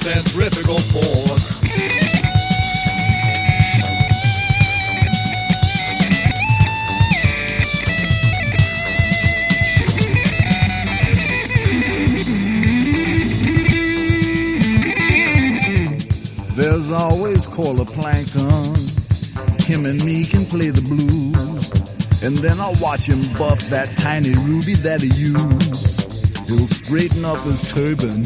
centrifugal force. There's always Cola Plankton. Him and me can play the blues. And then I'll watch him buff that tiny ruby that he used. He'll straighten up his turban